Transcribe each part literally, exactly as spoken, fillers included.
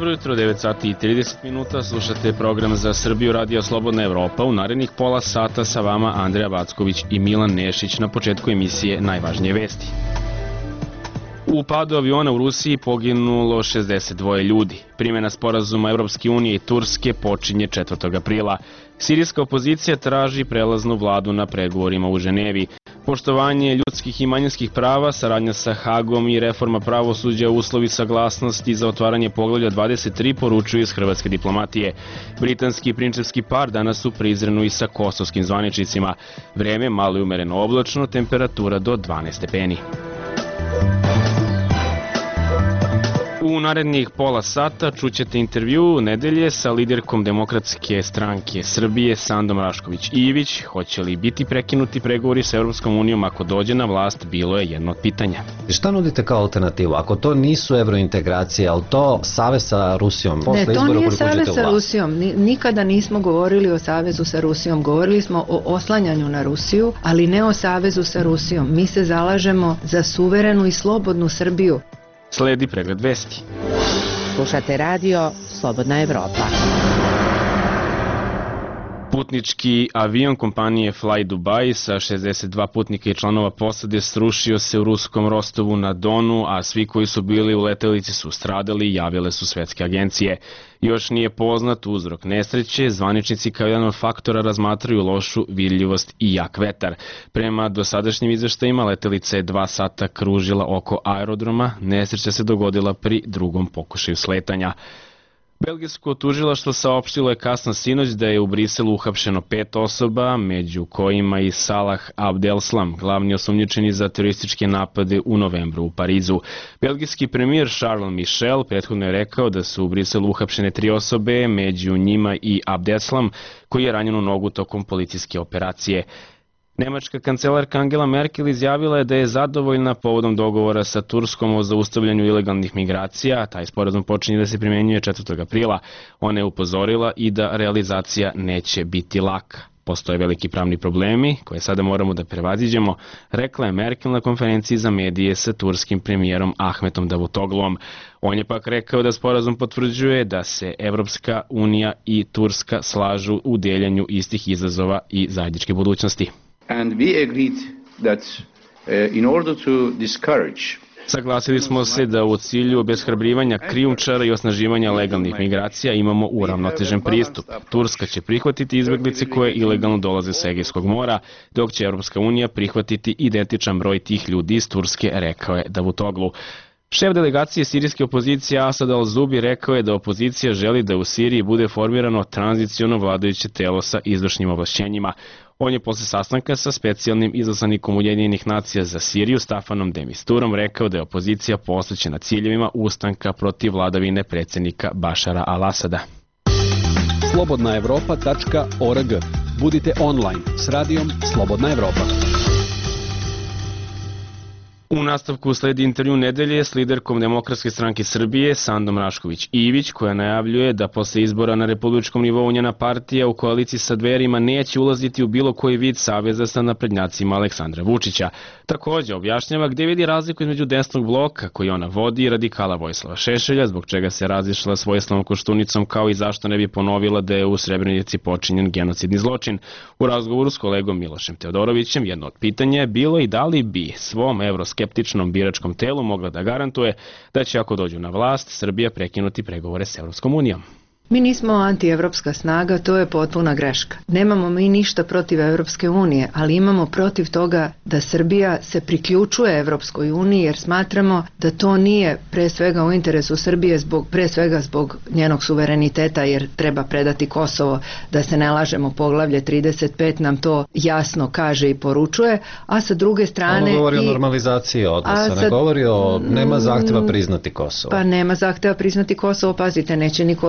Dobro jutro, devet sati i trideset minuta, slušate program za Srbiju Radio Slobodna Evropa. U narednih pola sata sa vama Andreja Backović i Milan Nešić. Na početku emisije najvažnije vesti. U padu aviona u Rusiji poginulo šezdeset dva ljudi. Primjena sporazuma Evropske unije i Turske počinje četvrtog aprila. Sirijska opozicija traži prelaznu vladu na pregovorima u Ženevi. Poštovanje ljudskih i manjinskih prava, saradnja sa Hagom i reforma pravosuđa uslovi saglasnosti za otvaranje poglavlja dvadeset tri poručuju iz hrvatske diplomatije. Britanski i prinčevski par danas u Prizrenu i sa kosovskim zvaničnicima. Vreme malo i umereno oblačno, temperatura do dvanaest stepeni. U narednih pola sata čućete intervju nedelje sa liderkom Demokratske stranke Srbije Sandom Rašković-Ivić. Hoće li biti prekinuti pregovori sa Evropskom unijom ako dođe na vlast, bilo je jedno od pitanja. Šta nudite kao alternativu? Ako to nisu evrointegracije, ali to savez sa Rusijom? Ne, to nije savez sa Rusijom. Nikada nismo govorili o savezu sa Rusijom. Govorili smo o oslanjanju na Rusiju, ali ne o savezu sa Rusijom. Mi se zalažemo za suverenu i slobodnu Srbiju. Sledi pregled vesti. Slušate radio Slobodna Evropa. Putnički avion kompanije Fly Dubai sa šezdeset dva putnika i članova posade srušio se u ruskom Rostovu na Donu, a svi koji su bili u letelici su stradali, javile su svetske agencije. Još nije poznat uzrok nesreće, zvaničnici kao jedan od faktora razmatraju lošu vidljivost i jak vetar. Prema dosadašnjim izveštajima letelica je dva sata kružila oko aerodroma, nesreća se dogodila pri drugom pokušaju sletanja. Belgijsko tužilaštvo saopštilo je kasno sinoć da je u Briselu uhapšeno pet osoba, među kojima i Salah Abdeslam, glavni osumnjičeni za terorističke napade u novembru u Parizu. Belgijski premijer Charles Michel prethodno je rekao da su u Briselu uhapšene tri osobe, među njima i Abdeslam, koji je ranjen u nogu tokom policijske operacije. Nemačka kancelarka Angela Merkel izjavila je da je zadovoljna povodom dogovora sa Turskom o zaustavljanju ilegalnih migracija. Taj sporazum počinje da se primenjuje četvrtog aprila. Ona je upozorila i da realizacija neće biti laka. Postoje veliki pravni problemi koje sada moramo da prevaziđemo, rekla je Merkel na konferenciji za medije sa turskim premijerom Ahmetom Davutoglom. On je pak rekao da sporazum potvrđuje da se Evropska unija i Turska slažu u deljenju istih izazova i zajedničke budućnosti. And we agreed that uh, in order to discourage Saglasili smo se da u cilju obeshrabrivanja krijumčara i osnaživanja legalnih migracija imamo uravnotežen pristup. Turska će prihvatiti izbeglice koje ilegalno dolaze sa Egejskog mora, dok će Evropska unija prihvatiti identičan broj tih ljudi iz Turske, rekao je Davutoglu. Šef delegacije sirijske opozicije Asad al-Zubi rekao je da opozicija želi da u Siriji bude formirano tranziciono vladajuće telo sa izvršnim ovlašćenjima. On je posle sastanka sa specijalnim izaslanikom Ujedinjenih nacija za Siriju Stafanom de Misturom rekao da je opozicija posvećena ciljevima ustanka protiv vladavine predsjednika Bašara al-Asada. slobodna evropa tačka org. Budite online s radijom Slobodna Evropa. U nastavku sledi intervju nedelje s liderkom Demokratske stranke Srbije Sandom Rašković-Ivić, koja najavljuje da posle izbora na republičkom nivou njena partija u koaliciji sa Dverima neće ulaziti u bilo koji vid saveza sa naprednjacima Aleksandra Vučića. Također objašnjava gde vidi razliku između desnog bloka koji ona vodi i radikala Vojislava Šešelja, zbog čega se razišla s Vojislavom Koštunicom, kao i zašto ne bi ponovila da je u Srebrenici počinjen genocidni zločin. U razgovoru s kolegom Milošem Teodorovićem jedno od pitanja je bilo i da li bi svom evroskeptičnom biračkom telu mogla da garantuje da će, ako dođu na vlast, Srbija prekinuti pregovore s Evropskom unijom. Mi nismo antievropska snaga, to je potpuna greška. Nemamo mi ništa protiv Evropske unije, ali imamo protiv toga da Srbija se priključuje Evropskoj uniji, jer smatramo da to nije pre svega u interesu Srbije, zbog, pre svega zbog njenog suvereniteta, jer treba predati Kosovo, da se ne lažemo, poglavlje trideset pet nam to jasno kaže i poručuje, a sa druge strane... Ono govori i, o normalizaciji odnosa, sa, ne govori o... nema zahteva priznati Kosovo. Pa nema zahteva priznati Kosovo, pazite, neće niko od nas tražiti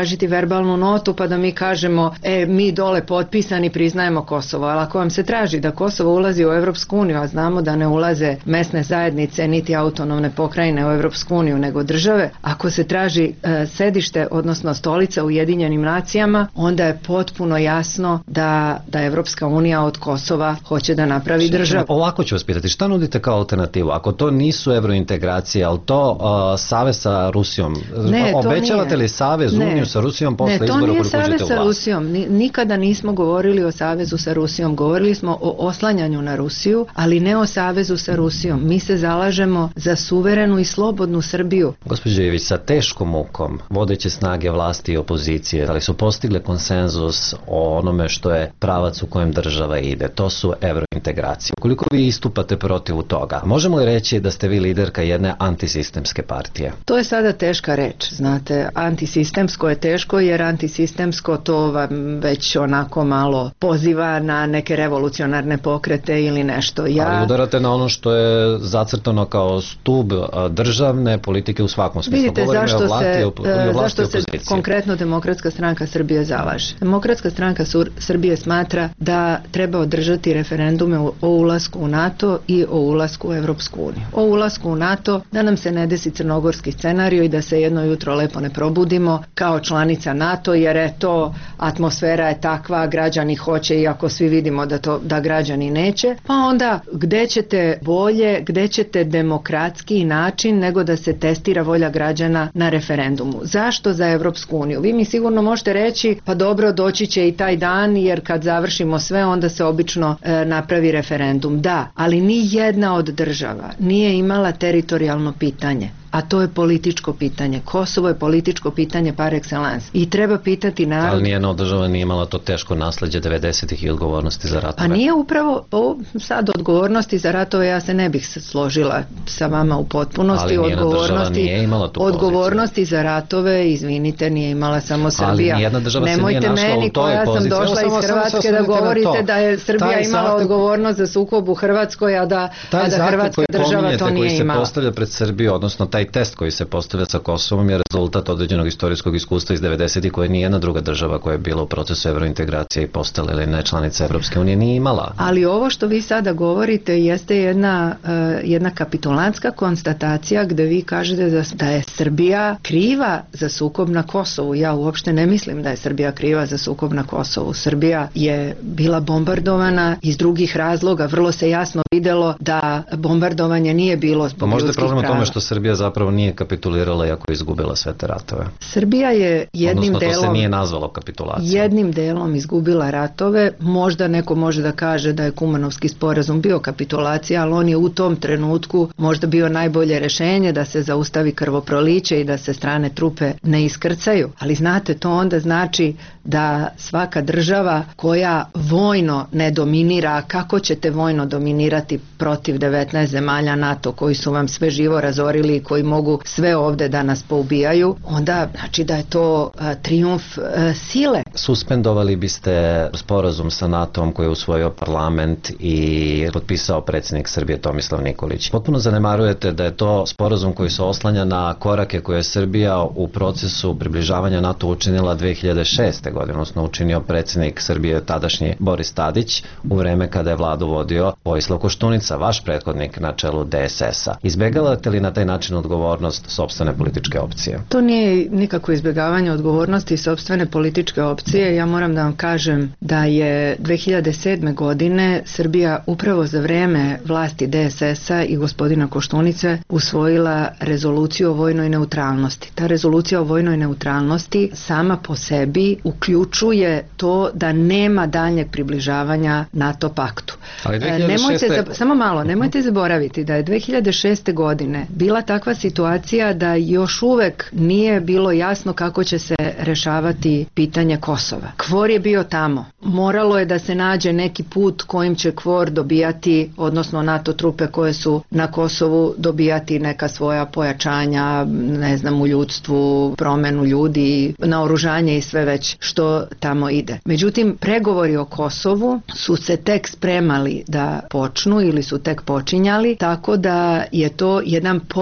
tražiti verbalnu notu pa da mi kažemo e, mi dole potpisani priznajemo Kosovo, ali ako vam se traži da Kosovo ulazi u Evropsku uniju, a znamo da ne ulaze mesne zajednice niti autonomne pokrajine u Evropsku uniju nego države, ako se traži e, sedište, odnosno stolica u Ujedinjenim nacijama, onda je potpuno jasno da, da Evropska unija od Kosova hoće da napravi državu. Ovako ću vas pitati, šta nudite kao alternativu? Ako to nisu evrointegracije, ali to uh, savez sa Rusijom, ne, obećavate li savez, ne, uniju sa Rusijom posle izbora ukoliko uđete u vlast? Ne, to nije savez sa Rusijom. Nikada nismo govorili o savezu sa Rusijom. Govorili smo o oslanjanju na Rusiju, ali ne o savezu sa Rusijom. Mi se zalažemo za suverenu i slobodnu Srbiju. Gospođo Ivić, sa teškom mukom vodeće snage vlasti i opozicije, ali su postigle konsenzus o onome što je pravac u kojem država ide. To su evrointegracije. Ukoliko vi istupate protiv toga, možemo li reći da ste vi liderka jedne antisistemske partije? To je sada teška reč, znate. Antisistemsko je teško jer antisistemsko to vam već onako malo poziva na neke revolucionarne pokrete ili nešto. Ja... Ali udarate na ono što je zacrtano kao stub državne politike u svakom smislu. Vidite zašto se, zašto se konkretno Demokratska stranka Srbije zalaže. Demokratska stranka Srbije smatra da treba održati referendume o ulasku u NATO i o ulasku u Evropsku uniju. O ulasku u NATO, da nam se ne desi crnogorski scenario i da se jedno jutro lepo ne probudimo kao članica NATO, jer je to atmosfera je takva, građani hoće, iako svi vidimo da to da građani neće. Pa onda gde ćete bolje, gde ćete demokratski način nego da se testira volja građana na referendumu. Zašto za Evropsku uniju? Vi mi sigurno možete reći, pa dobro, doći će i taj dan, jer kad završimo sve, onda se obično e, napravi referendum. Da, ali ni jedna od država nije imala teritorijalno pitanje. A to je političko pitanje. Kosovo je političko pitanje par excellence. I treba pitati narod... Ali nijedna od država nije imala to teško nasleđe devedesetih i odgovornosti za ratove. Pa nije upravo o, sad odgovornosti za ratove, ja se ne bih složila sa vama u potpunosti. Ali nijedna država nije imala tu poziciju. Odgovornosti za ratove, izvinite, nije imala samo Srbija. Ali nijedna država se Nemojte nije našla meni, u toj koja poziciji. sam došla iz Hrvatske da govorite da je Srbija taj imala zahtev... odgovornost za sukob u Hrvatskoj, a da, a da Hrvatska država to nije imala. Koji se postavlja pred Srbiju, odnosno taj test koji se postavlja sa Kosovom je rezultat određenog istorijskog iskustva iz devedesetih koje ni jedna druga država koja je bila u procesu evrointegracije i postala ili ne članica Evropske unije nije imala. Ali ovo što vi sada govorite jeste jedna, uh, jedna kapitulantska konstatacija gde vi kažete da, da je Srbija kriva za sukob na Kosovu. Ja uopšte ne mislim da je Srbija kriva za sukob na Kosovu. Srbija je bila bombardovana iz drugih razloga. Vrlo se jasno videlo da bombardovanje nije bilo zbog ljudskih prava. Možda je problem u tome što Srbija zapravo nije kapitulirala iako je izgubila sve te ratove. Srbija je jednim Odnosno, delom... to se nije nazvalo kapitulacijom. Jednim delom izgubila ratove. Možda neko može da kaže da je Kumanovski sporazum bio kapitulacija, ali on je u tom trenutku možda bio najbolje rešenje da se zaustavi krvoproliće i da se strane trupe ne iskrcaju. Ali znate, to onda znači da svaka država koja vojno ne dominira, kako ćete vojno dominirati protiv devetnaest zemalja NATO koji su vam sve živo razorili i koji mogu sve ovde da nas poubijaju, onda znači da je to a, trijumf a, sile. Suspendovali biste sporazum sa NATO-om koji je usvojio parlament i potpisao predsjednik Srbije Tomislav Nikolić. Potpuno zanemarujete da je to sporazum koji se oslanja na korake koje je Srbija u procesu približavanja NATO učinila dve hiljade šeste. godine, odnosno učinio predsjednik Srbije tadašnji Boris Tadić u vreme kada je vladu vodio Vojislav Koštunica, vaš prethodnik na čelu de es es a. Izbegavate li na taj način odgovornost sopstvene političke opcije? To nije nikako izbjegavanje odgovornosti sopstvene političke opcije. Ja moram da vam kažem da je dve hiljade sedme. godine Srbija upravo za vreme vlasti de es es a i gospodina Koštunice usvojila rezoluciju o vojnoj neutralnosti. Ta rezolucija o vojnoj neutralnosti sama po sebi uključuje to da nema daljnjeg približavanja NATO paktu. Ali dve hiljade šeste... Nemojte, samo malo, nemojte zaboraviti da je dve hiljade šeste. godine bila takva situacija da još uvek nije bilo jasno kako će se rešavati pitanje Kosova. Kvor je bio tamo. Moralo je da se nađe neki put kojim će Kvor dobijati, odnosno NATO trupe koje su na Kosovu dobijati neka svoja pojačanja, ne znam, u ljudstvu, promenu ljudi, naoružanje i sve već što tamo ide. Međutim, pregovori o Kosovu su se tek spremali da počnu ili su tek počinjali, tako da je to jedan potpuno drugi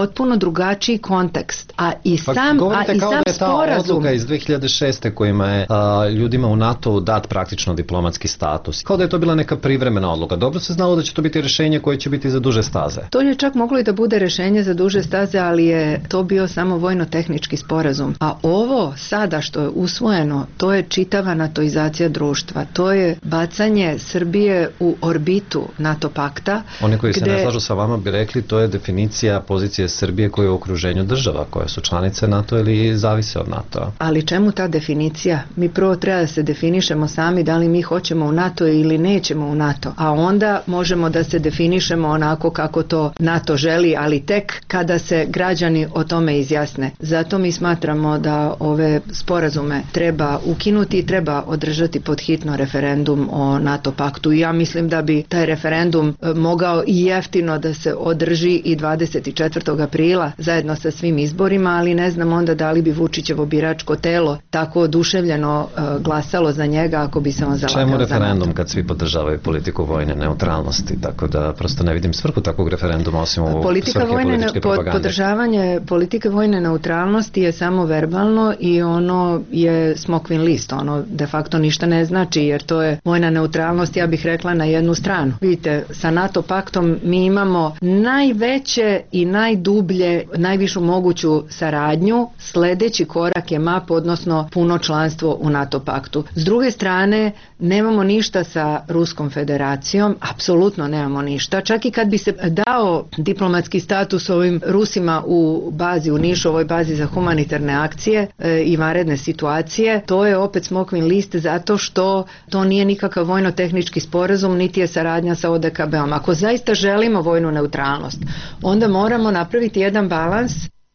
drugačiji kontekst. A i Pa sam, a i kao sam da je ta sporazum... odluka iz dve hiljade šeste kojima je a, ljudima u NATO dat praktično diplomatski status. Kao da je to bila neka privremena odluka. Dobro se znalo da će to biti rješenje koje će biti za duže staze. To je čak moglo i da bude rješenje za duže staze, ali je to bio samo vojno-tehnički sporazum. A ovo sada što je usvojeno, to je čitava natoizacija društva. To je bacanje Srbije u orbitu NATO pakta. Oni koji gde... se ne slažu sa vama bi rekli to je definicija pozicije Srbije koja je u okruženju država koje su članice NATO ili zavise od NATO. Ali čemu ta definicija? Mi prvo treba da se definišemo sami da li mi hoćemo u NATO ili nećemo u NATO. A onda možemo da se definišemo onako kako to NATO želi, ali tek kada se građani o tome izjasne. Zato mi smatramo da ove sporazume treba ukinuti i treba održati pod hitno referendum o NATO paktu. I ja mislim da bi taj referendum mogao i jeftino da se održi i dvadeset četvrtog aprila zajedno sa svim izborima, ali ne znam onda da li bi Vučićevo biračko telo tako oduševljeno uh, glasalo za njega ako bi se on zalagao za NATO. Čemu referendum kad svi podržavaju politiku vojne neutralnosti? Tako da prosto ne vidim svrhu takvog referenduma osim u politika svrhe vojne, političke pod, propagande. Podržavanje politike vojne neutralnosti je samo verbalno i ono je smokvin list, ono de facto ništa ne znači jer to je vojna neutralnost, ja bih rekla, na jednu stranu. Vidite, sa NATO paktom mi imamo najveće i najdublje, najvišu moguću saradnju, sledeći korak je M A P, odnosno puno članstvo u NATO paktu. S druge strane, nemamo ništa sa Ruskom federacijom, apsolutno nemamo ništa, čak i kad bi se dao diplomatski status ovim Rusima u bazi, u Nišu, ovoj bazi za humanitarne akcije e, i vanredne situacije, to je opet smokvin list zato što to nije nikakav vojno-tehnički sporazum, niti je saradnja sa O D K B-om. Ako zaista želimo vojnu neutralnost, onda moramo napraviti jedan balans.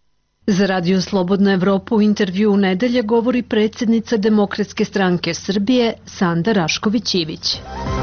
Za Radio Slobodna Evropa u intervju u nedelje govori predsjednica Demokratske stranke Srbije Sanda Rašković-Ivić.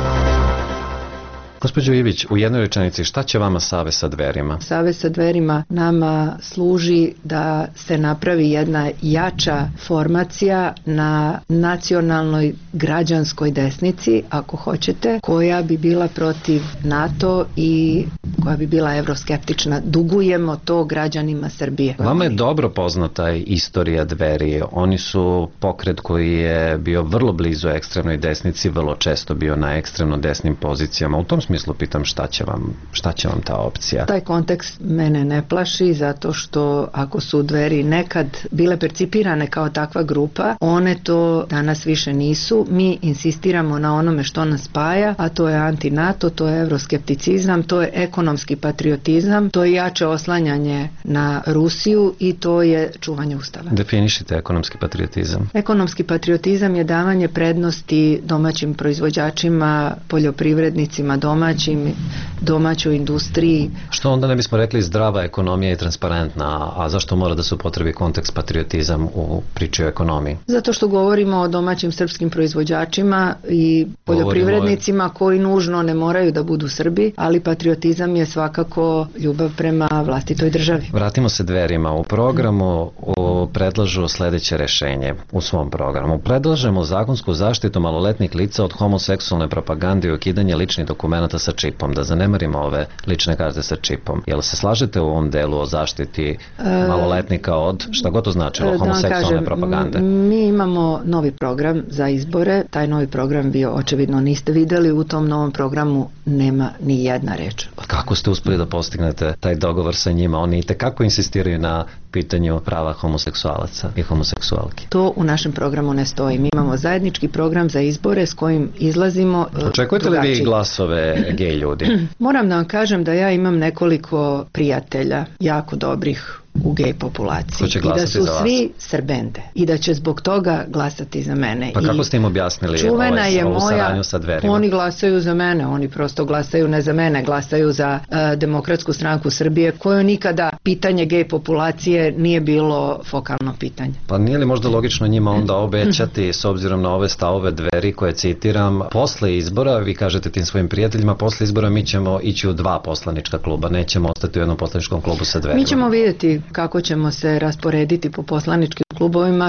Gospođo Ivić, u jednoj rečenici, šta će vama Savez sa Dverima? Savez sa Dverima nama služi da se napravi jedna jača formacija na nacionalnoj građanskoj desnici, ako hoćete, koja bi bila protiv NATO i koja bi bila evroskeptična. Dugujemo to građanima Srbije. Vama je dobro poznata istorija Dveri. Oni su pokret koji je bio vrlo blizu ekstremnoj desnici, vrlo često bio na ekstremno desnim pozicijama. U tom smislu pitam šta će vam, šta će vam ta opcija? Taj kontekst mene ne plaši zato što ako su Dveri nekad bile percipirane kao takva grupa, one to danas više nisu. Mi insistiramo na onome što nas spaja, a to je anti-NATO, to je evroskepticizam, to je ekonomski patriotizam, to je jače oslanjanje na Rusiju i to je čuvanje ustava. Definišite ekonomski patriotizam. Ekonomski patriotizam je davanje prednosti domaćim proizvođačima, poljoprivrednicima domaćim, domaćoj industriji. Što onda ne bismo rekli zdrava ekonomija i transparentna, a zašto mora da se upotrebi kontekst patriotizam u priči o ekonomiji? Zato što govorimo o domaćim srpskim proizvođačima i poljoprivrednicima koji nužno ne moraju da budu Srbi, ali patriotizam je svakako ljubav prema vlastitoj državi. Vratimo se Dverima. U programu u, predlažu sledeće rešenje u svom programu. Predlažemo zakonsku zaštitu maloletnih lica od homoseksualne propagande i ukidanje ličnih dokumenta sa čipom. Da zanemarimo ove lične karte sa čipom. Jel se slažete u ovom delu o zaštiti e, maloletnika od, šta god to značilo, homoseksualne kažem, propagande? Mi imamo novi program za izbore. Taj novi program vi očevidno niste videli. U tom novom programu nema ni jedna reč. Kako ste uspeli da postignete taj dogovor sa njima? Oni itekako insistiraju na pitanju prava homoseksualaca i homoseksualki. To u našem programu ne stoji. Mi imamo zajednički program za izbore s kojim izlazimo drugačiji. Očekujete li vi glasove gej ljudi? Moram da vam kažem da ja imam nekoliko prijatelja, jako dobrih u gej populaciji i da su svi Srbende i da će zbog toga glasati za mene. Pa kako ste im objasnili ovaj, ovu saradnju sa Dverima? Oni glasaju za mene, oni prosto glasaju ne za mene, glasaju za uh, Demokratsku stranku Srbije, koju nikada pitanje gej populacije nije bilo fokalno pitanje. Pa nije li možda logično njima onda obećati, s obzirom na ove stavove Dveri koje citiram, posle izbora, vi kažete tim svojim prijateljima, posle izbora mi ćemo ići u dva poslanička kluba, nećemo ostati u jednom poslaničkom klubu sa Dverima. Mi ćemo vidjeti kako ćemo se rasporediti po poslaničkim klubovima. Svakako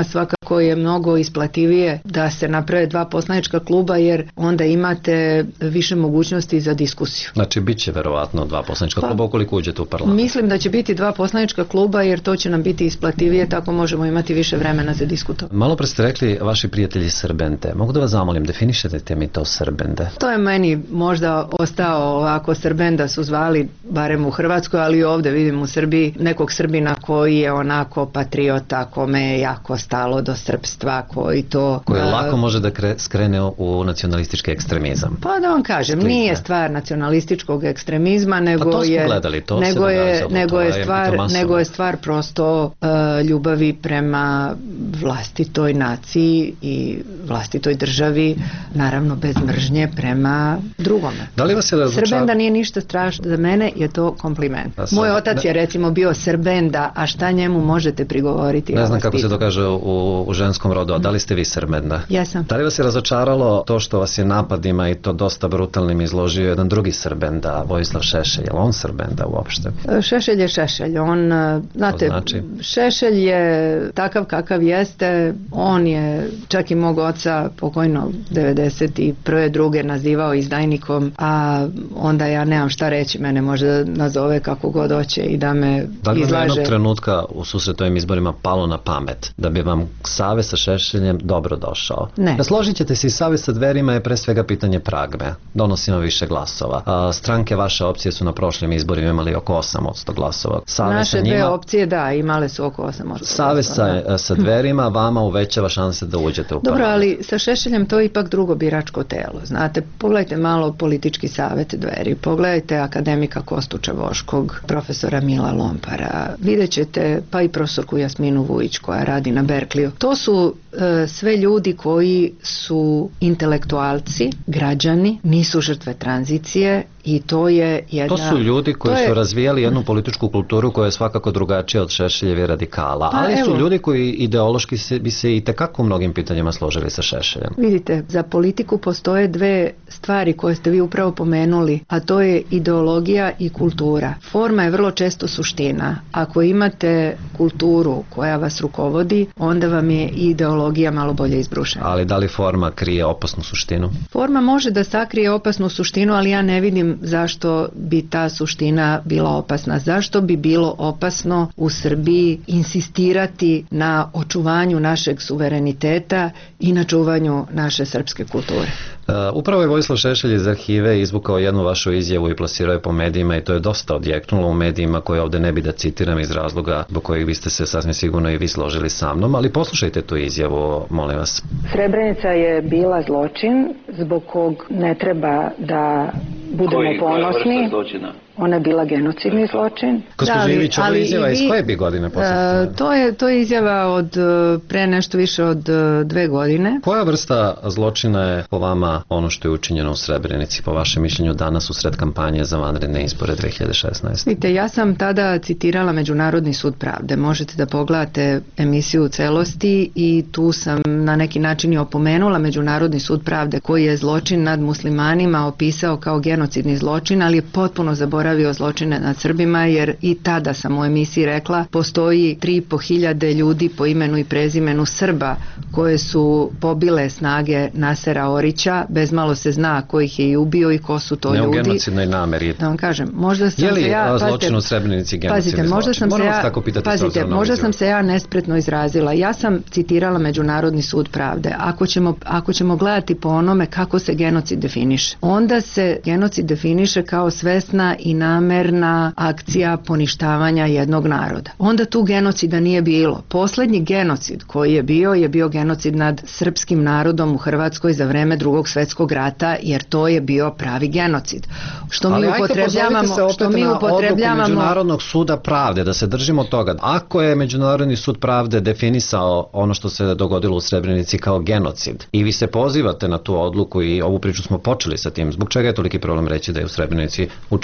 svakako je mnogo isplativije da se naprave dva poslanička kluba, jer onda imate više mogućnosti za diskusiju. Znači, bit će verovatno dva poslanička kluba ukoliko uđete u parlament. Mislim da će biti dva poslanička kluba, jer to će nam biti isplativije, tako možemo imati više vremena za diskutovanje. Malo pre ste rekli vaši prijatelji Srbente. Mogu da vas zamolim, definišete mi to Srbende? To je meni možda ostao ovako, Srbenda su zvali, barem u Hrvatskoj, ali i ovde vidim u Srbiji nekog Srbina koji je onako patriota, kome je jako stalo do srpstva, koji to... Koji lako može da kre, skrene u nacionalistički ekstremizam. Pa da vam kažem, Sklizne. Nije stvar nacionalističkog ekstremizma, nego pa to smo je... gledali, to nego se je, događalo, nego, je je stvar, nego je stvar prosto uh, ljubavi prema vlastitoj naciji i vlastitoj državi, naravno bez mržnje prema drugome. Da li vas je razočar... Srbenda nije ništa strašno, za mene je to kompliment. Sam, Moj otac ne... je recimo bio Srbenda, a šta njemu možete prigovoriti? Ne znam kako pitam. Se to kaže u, u ženskom rodu, a da li ste vi Srbenda? Jesam. Da li vas je razočaralo to što vas je napadima i to dosta brutalnim izložio jedan drugi Srbenda, Vojislav Šešelj? Je li on Srbenda uopšte? Šešelj je Šešelj. On, znate, znači? Šešelj je takav kakav jeste. On je čak i mog oca pokojno devedeset prve druge nazivao izdajnikom, a onda ja nemam šta reći, mene može nazove kako god hoće i da me da li izlaže. Da li jednog trenutka u susretovim izborima palo na pamet da bi vam savez sa Šešeljem dobro došao? Ne. Da složit ćete se, i savez sa Dverima je pre svega pitanje pragme. Donosimo više glasova. A, stranke vaše opcije su na prošlim izborima imali oko osam posto glasova. Savez Naše njima, dve opcije, da, imale su oko osam posto. Savez sa, sa Dverima vama uvećava šanse da uđete u parlament. Dobro, ali sa Šešeljem to je ipak drugo biračko telo. Znate, pogledajte malo politički savet Dveri, pogledajte akademika Kostuča Voškog, profesora Mila Lompara, vidjet ćete pa i profesorku Jasminu Vujić koja radi na Berkliju. To su e, sve ljudi koji su intelektualci, građani, nisu žrtve tranzicije i to je jedna... To su ljudi koji je, su razvijali jednu političku kulturu koja je svakako drugačija od Šešeljeve radikala, pa ali evo, su ljudi koji ideološki se, bi se i tekako u mnogim pitanjima složili sa Šešeljem. Vidite, za politiku postoje dve stvari koje ste vi upravo pomenuli, a to je ideologija i kultura. Forma je vrlo često suština. Ako imate kulturu koja vas rukovodi, onda vam je i ideologija malo bolje izbrušena. Ali da li forma krije opasnu suštinu? Forma može da sakrije opasnu suštinu, ali ja ne vidim zašto bi ta suština bila opasna. Zašto bi bilo opasno u Srbiji insistirati na očuvanju našeg suvereniteta i na čuvanju naše srpske kulture? Uh, upravo je Vojislav Šešelj iz arhive izvukao jednu vašu izjavu i plasirao je po medijima i to je dosta odjeknulo u medijima koje ovde ne bi da citiram iz razloga zbog kojih biste se sasvim sigurno i vi složili sa mnom, ali poslušajte tu izjavu, molim vas. Srebrenica je bila zločin zbog kog ne treba da budemo Koji, ponosni. Ona je bila genocidni zločin. Gospođo da, Ivić, ovo izjava vi, iz koje bi godine posjetila? Uh, to, je, to je izjava od pre nešto više od dve godine. Koja vrsta zločina je po vama ono što je učinjeno u Srebrenici, po vašem mišljenju danas u sred kampanje za vanredne izbore dve hiljade šesnaeste? Vidite, ja sam tada citirala Međunarodni sud pravde. Možete da pogledate emisiju u celosti i tu sam na neki način i opomenula Međunarodni sud pravde koji je zločin nad muslimanima opisao kao genocidni zločin, ali je potpuno zaboravio zločine nad Srbima, jer i tada sam u emisiji rekla postoji tri i po hiljade ljudi po imenu i prezimenu Srba koje su pobile snage Nasera Orića, bez malo se zna ko ih je i ubio i ko su to ne ljudi. Ne u genocidnoj nameri. Da vam kažem, možda sam je li se ja... zločin u Srebrenici genocidni pazite, možda zločin? Sam se ja, tako pitati pazite, možda sam se ja nespretno izrazila. Ja sam citirala Međunarodni sud pravde. Ako ćemo, ako ćemo gledati po onome kako se genocid definiše, onda se genocid definiše kao svesna i namerna akcija poništavanja jednog naroda. Onda tu genocida nije bilo. Poslednji genocid koji je bio je bio genocid nad srpskim narodom u Hrvatskoj za vreme Drugog svetskog rata, jer to je bio pravi genocid. Što ali mi upotrebljavamo, što mi upotrebljavamo Međunarodnog suda pravde, da se držimo toga. Ako je Međunarodni sud pravde definisao ono što se dogodilo u Srebrenici kao genocid i vi se pozivate na tu odluku i ovu priču smo počeli sa tim, zbog čega je toliki problem reći da je u Srebrenici učinjen genocid?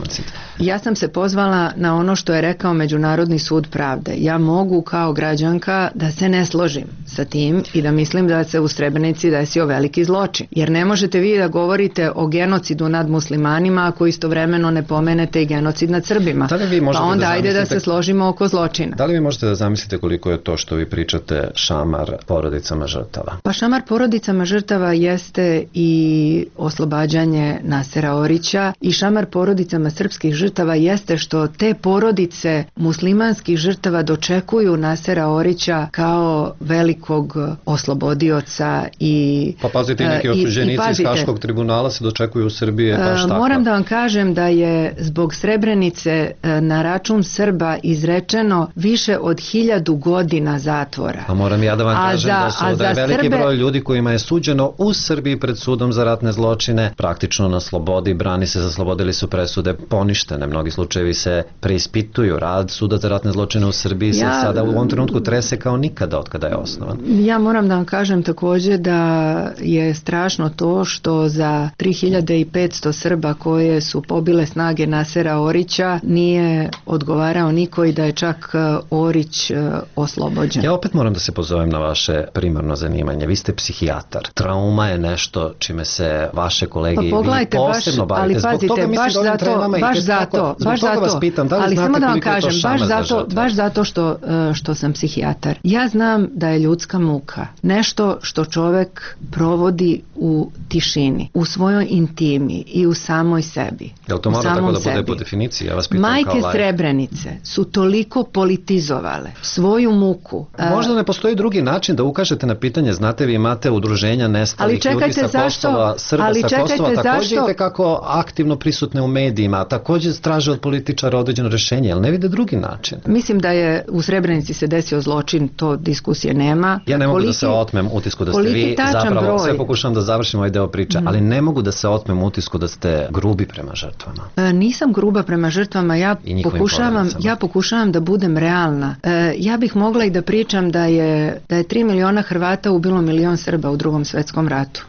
genocid. Ja sam se pozvala na ono što je rekao Međunarodni sud pravde. Ja mogu kao građanka da se ne složim sa tim i da mislim da se u Srebrenici desio veliki zločin. Jer ne možete vi da govorite o genocidu nad muslimanima ako istovremeno ne pomenete i genocid nad Srbima. Da pa onda da ajde da se složimo oko zločina. Da li vi možete da zamislite koliko je to što vi pričate šamar porodicama žrtava? Pa šamar porodicama žrtava jeste i oslobađanje Nasera Orića i šamar porodicama srpskih žrtava jeste što te porodice muslimanskih žrtava dočekuju Nasera Orića kao velikog oslobodioca i... Pa pazite, i neki osuđenici iz Haškog tribunala se dočekuju u Srbiji baš tako. Moram da vam kažem da je zbog Srebrenice na račun Srba izrečeno više od hiljadu godina zatvora. A moram ja da vam a kažem za, da su da je veliki Srbe... broj ljudi kojima je suđeno u Srbiji pred sudom za ratne zločine praktično na slobodi, brani se, zaslobodili su presude poništene. Mnogi slučajevi se preispituju. Rad suda za ratne zločine u Srbiji ja, se sada u ovom trenutku trese kao nikada od kada je osnovan. Ja moram da vam kažem takođe da je strašno to što za tri hiljade petsto Srba koje su pobile snage Nasera Orića nije odgovarao niko i da je čak Orić oslobođen. Ja opet moram da se pozovem na vaše primarno zanimanje. Vi ste psihijatar. Trauma je nešto čime se vaše kolege pa vi posebno baš, bavite. Ali pazite, toga baš zato, baš zato, baš zato, pitam, da ali samo da vam kažem, baš zato, baš zato što, što sam psihijatar. Ja znam da je ljudska muka nešto što čovek provodi u tišini, u svojoj intimi i u samoj sebi. Jel to mora tako da bude po definiciji? Ja vas pitam Majke kao Srebrenice su toliko politizovale svoju muku. Možda ne postoji drugi način da ukažete na pitanje, znate vi imate udruženja nestalih ljudi sa zašto, Kosova, Srba ali sa Kosova, takođe zašto? i tekako aktivno prisutne u medijima, takođe straže od političara određeno rešenje, ali ne vide drugi način. Mislim da je u Srebrenici se desio zločin, to diskusije nema. Ja ne mogu Politi... da se otmem utisku da ste vi zapravo, broj. sve pokušam da završim ovaj deo priče, mm. ali ne mogu da se otmem utisku da ste grubi prema žrtvama. E, nisam gruba prema žrtvama, ja pokušavam, ja pokušavam da budem realna. E, ja bih mogla i da pričam da je, da je tri miliona Hrvata ubilo milion Srba u Drugom svetskom ratu.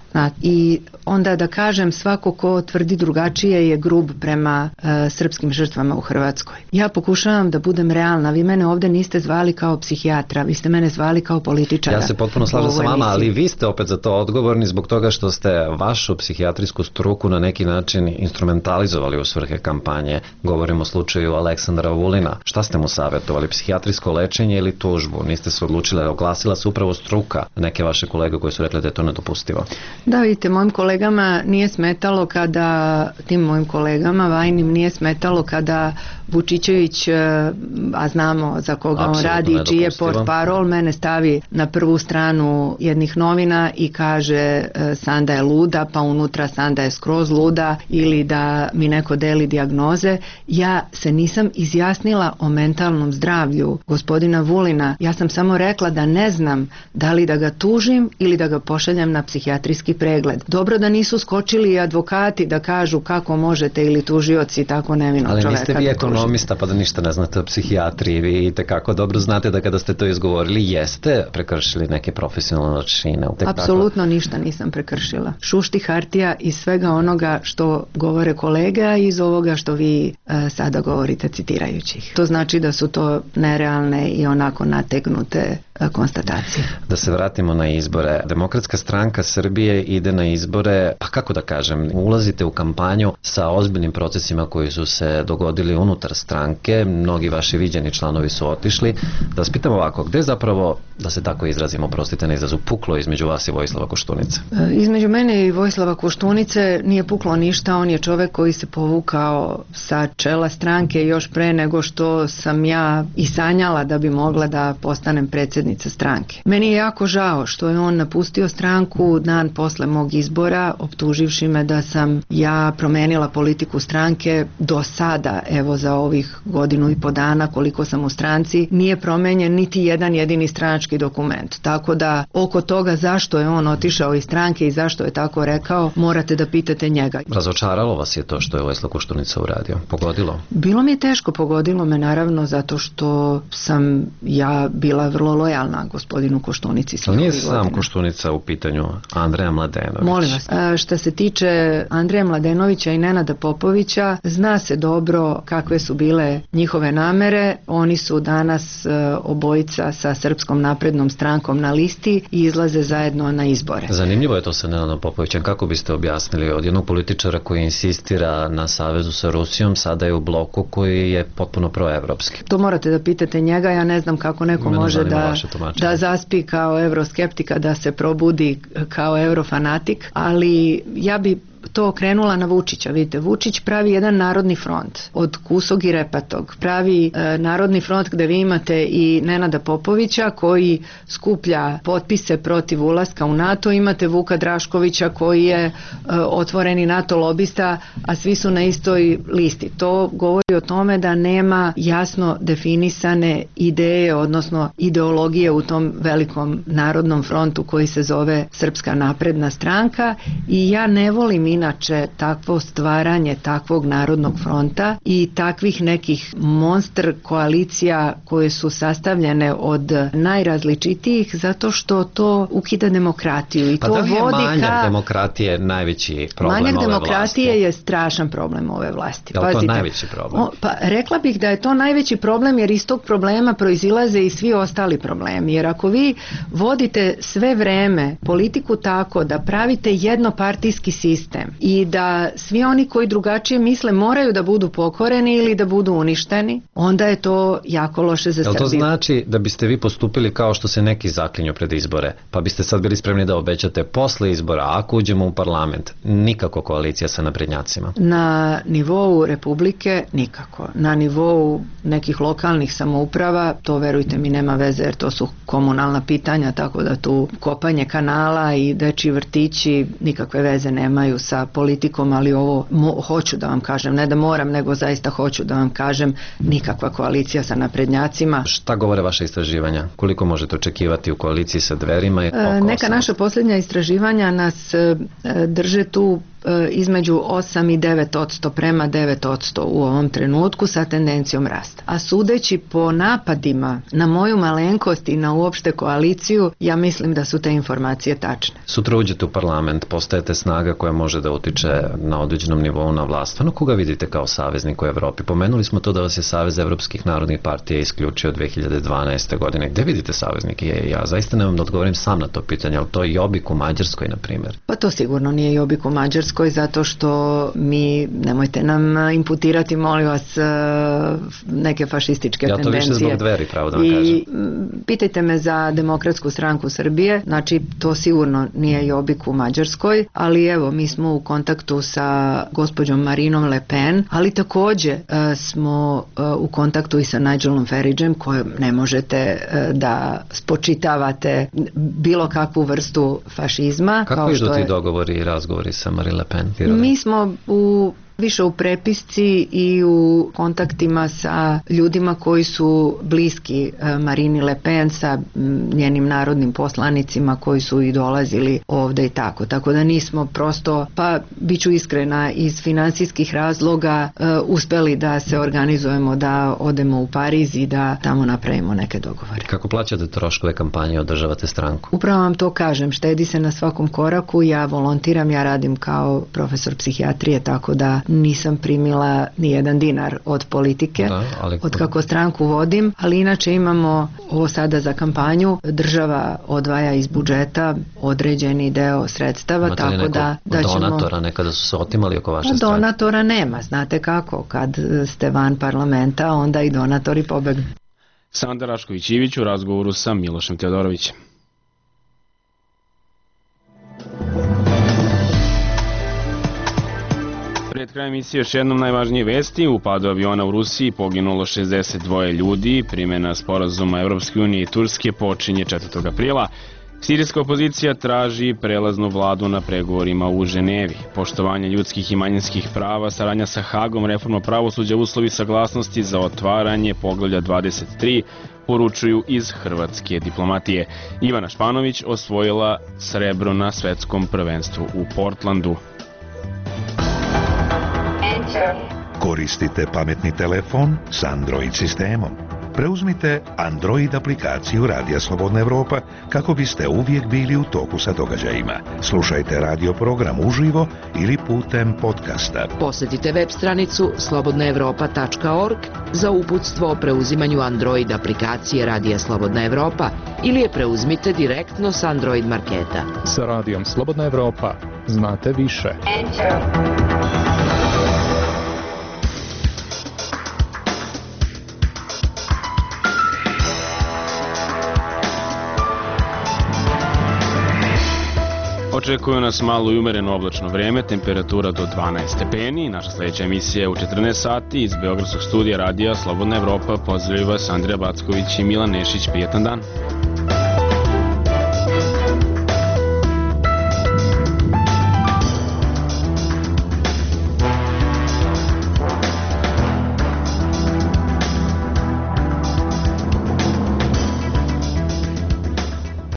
I onda da kažem svako ko tvrdi drugačije je grub prema e, srpskim žrtvama u Hrvatskoj. Ja pokušavam da budem realna. Vi mene ovde niste zvali kao psihijatra, vi ste mene zvali kao političara. Ja se potpuno slažem sa vama, ali vi ste opet za to odgovorni zbog toga što ste vašu psihijatrijsku struku na neki način instrumentalizovali u svrhe kampanje. Govorimo o slučaju Aleksandra Vulina. Šta ste mu savjetovali? Psihijatrijsko lečenje ili tužbu? Niste se odlučili, oglasila se upravo struka neke vaše kolege koji su rekli da je to nedopustivo. Da, vidite, mojim kolegama nije smetalo kada, tim mojim kolegama vajnim nije smetalo kada Vučićević, a znamo za koga on radi i čiji je portparol, mene stavi na prvu stranu jednih novina i kaže Sanda je luda, pa unutra Sanda je skroz luda, ili da mi neko deli dijagnoze. Ja se nisam izjasnila o mentalnom zdravlju gospodina Vulina. Ja sam samo rekla da ne znam da li da ga tužim ili da ga pošaljem na psihijatrijski pregled. Dobro da nisu skočili i advokati da kažu kako možete ili tužioci tako nevinog čoveka. Ali niste vi ekonomista pa da ništa ne znate o psihijatriji. Vi i tekako dobro znate da kada ste to izgovorili jeste prekršili neke profesionalne čine. Apsolutno ništa nisam prekršila. Šušti hartija iz svega onoga što govore kolege, a iz ovoga što vi e, sada govorite citirajući ih. To znači da su to nerealne i onako nategnute e, konstatacije. Da se vratimo na izbore. Demokratska stranka Srbije ide na izbore, pa kako da kažem, ulazite u kampanju sa ozbiljnim procesima koji su se dogodili unutar stranke, mnogi vaši viđeni članovi su otišli. Da vas pitam ovako, gde zapravo, da se tako izrazimo, prostite na izrazu, puklo između vas i Vojislava Koštunice? E, između mene i Vojislava Koštunice nije puklo ništa, on je čovek koji se povukao sa čela stranke još pre nego što sam ja i sanjala da bi mogla da postanem predsjednica stranke. Meni je jako žao što je on napustio stranku dan posle mog izbora, optuživši me da sam ja promenila politiku stranke. Do sada, evo za ovih godinu i po dana koliko sam u stranci, nije promenjen niti jedan jedini stranački strateški dokument. Tako da oko toga zašto je on otišao iz stranke i zašto je tako rekao, morate da pitate njega. Razočaralo vas je to što je Vojislav Koštunica uradio? Pogodilo? Bilo mi je teško, pogodilo me naravno zato što sam ja bila vrlo lojalna gospodinu Koštunici. Ali nije sam Koštunica u pitanju, Andreja Mladenović. Molim vas, što se tiče Andreja Mladenovića i Nenada Popovića, zna se dobro kakve su bile njihove namere. Oni su danas obojica sa Srpskom naprednom strankom na listi i izlaze zajedno na izbore. Zanimljivo je to sa Nenadom Popovićem. Kako biste objasnili od jednog političara koji insistira na savezu sa Rusijom, sada je u bloku koji je potpuno proevropski? To morate da pitate njega, ja ne znam kako neko Mene može da, da zaspi kao evroskeptika, da se probudi kao eurofanatik, ali ja bi to okrenula na Vučića. Vidite, Vučić pravi jedan narodni front od kusog i repatog. Pravi e, narodni front gde vi imate i Nenada Popovića koji skuplja potpise protiv ulaska u NATO, imate Vuka Draškovića koji je e, otvoreni NATO lobista, a svi su na istoj listi. To govori o tome da nema jasno definisane ideje, odnosno ideologije u tom velikom narodnom frontu koji se zove Srpska napredna stranka i ja ne volim inače takvo stvaranje takvog narodnog fronta i takvih nekih monster koalicija koje su sastavljene od najrazličitijih zato što to ukida demokratiju i pa to da li je vodi manjak ka... demokratije najveći problem manjak ove vlasti? Manjak demokratije je strašan problem ove vlasti. Je li to Pazite, najveći problem? O, pa rekla bih da je to najveći problem jer iz tog problema proizilaze i svi ostali problemi. Jer ako vi vodite sve vreme politiku tako da pravite jednopartijski sistem i da svi oni koji drugačije misle moraju da budu pokoreni ili da budu uništeni, onda je to jako loše za Srbiju. Jel to znači da biste vi postupili kao što se neki zaklinju pred izbore, pa biste sad bili spremni da obećate posle izbora, ako uđemo u parlament, nikako koalicija sa naprednjacima? Na nivou Republike nikako. Na nivou nekih lokalnih samouprava, to verujte mi nema veze jer to su komunalna pitanja, tako da tu kopanje kanala i dečji vrtići nikakve veze nemaju sa politikom, ali ovo mo, hoću da vam kažem, ne da moram, nego zaista hoću da vam kažem, nikakva koalicija sa naprednjacima. Šta govore vaše istraživanja? Koliko možete očekivati u koaliciji sa Dverima? I e, neka naša posljednja istraživanja nas e, drže tu između osam i devet odsto prema devet odsto u ovom trenutku sa tendencijom rasta. A sudeći po napadima na moju malenkost i na uopšte koaliciju, ja mislim da su te informacije tačne. Sutra uđete u parlament, postajete snaga koja može da utiče na određenom nivou na vlast. Ono koga vidite kao saveznik u Evropi? Pomenuli smo to da vas je Savez evropskih narodnih partija isključio dve hiljade dvanaeste. godine. Gde vidite saveznike? Ja zaista nemam da odgovorim sam na to pitanje, ali to je Jobbik u Mađarskoj, na primjer. Pa to sigurno nije Jobbik u Mađarskoj, zato što mi, nemojte nam imputirati, molim vas, neke fašističke ja tendencije. Ja to više zbog Dveri, pravo da vam I kažem. Pitajte me za Demokratsku stranku Srbije, znači to sigurno nije Jobbik u Mađarskoj, ali evo, mi smo u kontaktu sa gospođom Marinom Le Pen, ali takođe smo u kontaktu i sa Nigelom Faragem, kojem ne možete da spočitavate bilo kakvu vrstu fašizma. Kako kao idu što ti je... dogovori i razgovori sa Marine Le Pen? Mi smo u više u prepisci i u kontaktima sa ljudima koji su bliski Marini Le Pen, sa njenim narodnim poslanicima koji su i dolazili ovde i tako. Tako da nismo prosto, pa bit ću iskrena, iz finansijskih razloga uh, uspeli da se organizujemo, da odemo u Pariz i da tamo napravimo neke dogovore. Kako plaćate troškove kampanje, održavate stranku? Upravo vam to kažem, štedi se na svakom koraku, ja volontiram, ja radim kao profesor psihijatrije, tako da nisam primila ni jedan dinar od politike, da, ali... od kako stranku vodim, ali inače imamo ovo sada za kampanju, država odvaja iz budžeta određeni deo sredstava, imate tako da, da ćemo... donatora nekada su se otimali oko vaše stranke? Donatora nema, znate kako, kad ste van parlamenta, onda i donatori pobegnu. Sanda Rašković-Ivić u razgovoru sa Milošem Teodorovićem. Pred krajem emisije još jednom najvažnije vesti. U padu aviona u Rusiji poginulo šezdeset dva ljudi. Primjena sporazuma Evropske unije i Turske počinje četvrtog aprila. Sirijska opozicija traži prelaznu vladu na pregovorima u Ženevi. Poštovanje ljudskih i manjinskih prava, saradnja sa Hagom, reforma pravosuđa, uslovi saglasnosti za otvaranje poglavlja dvadeset tri, poručuju iz hrvatske diplomatije. Ivana Španović osvojila srebro na svetskom prvenstvu u Portlandu. Koristite pametni telefon s Android sistemom. Preuzmite Android aplikaciju Radija Slobodna Evropa kako biste uvijek bili u toku sa događajima. Slušajte radio program uživo ili putem podcasta. Posjetite web stranicu slobodna evropa tačka org za uputstvo o preuzimanju Android aplikacije Radija Slobodna Evropa ili je preuzmite direktno s Android marketa. Sa Radijom Slobodna Evropa znate više. Očekuju nas malo i umereno oblačno vreme, temperatura do dvanaest stepeni. Naša sljedeća emisija je u četrnaest sati iz Beogradskog studija Radija Slobodna Evropa. Pozdravljaju vas Andreja Backović i Milan Nešić. Prijetan dan.